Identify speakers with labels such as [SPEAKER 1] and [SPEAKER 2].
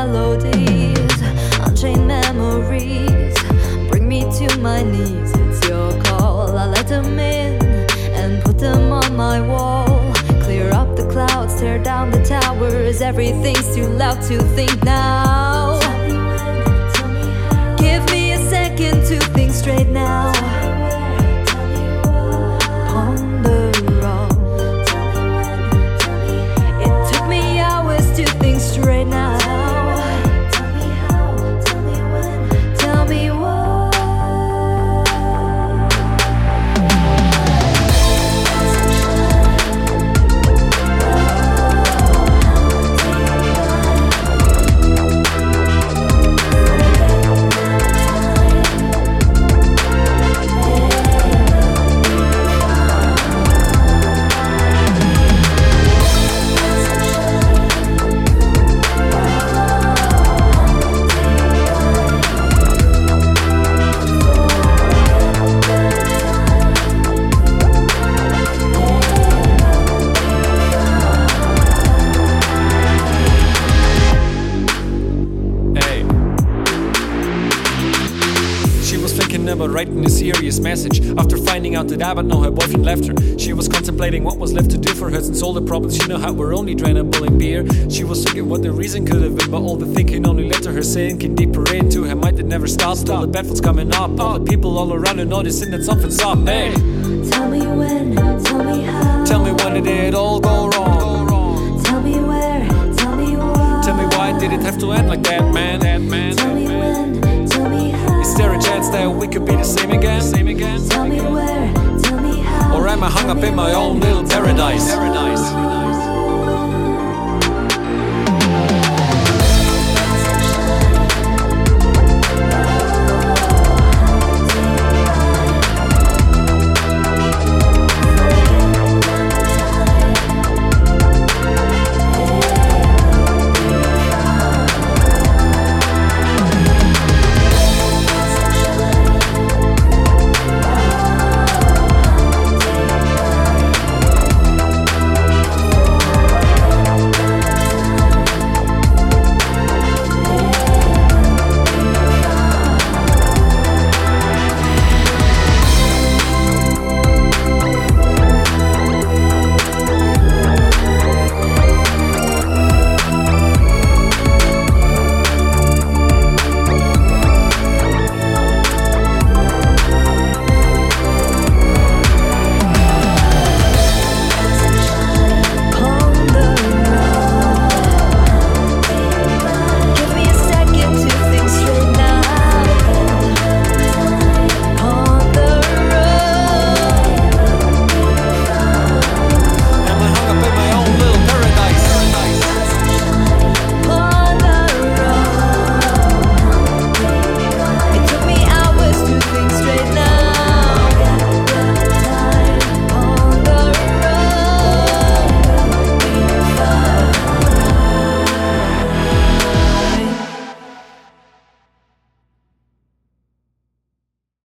[SPEAKER 1] melodies, unchained memories bring me to my knees. It's your call, I let them in and put them on my wall. Clear up the clouds, tear down the towers, everything's too loud to think now. Give me a second to think straight now. Ponder on. It took me hours to think straight now. Tell me why.
[SPEAKER 2] About writing a serious message after finding out that Abbott know her boyfriend left her. She was contemplating what was left to do for her since all the problems she know how were only drainable in beer. She was thinking what the reason could have been, but all the thinking only led to her sinking deeper into her mind that never stopped. All the bad thoughts coming up, all the people all around her noticing that something's up. Hey,
[SPEAKER 1] tell me when, tell me how.
[SPEAKER 2] Tell me when did it all go wrong?
[SPEAKER 1] Tell me where, tell me why.
[SPEAKER 2] Tell me why did it have to end like that, man?
[SPEAKER 1] Tell me when, tell me how.
[SPEAKER 2] Is there a chance that we could be the same again?
[SPEAKER 1] Tell me where, tell me how.
[SPEAKER 2] Or am I hung up in my own little paradise?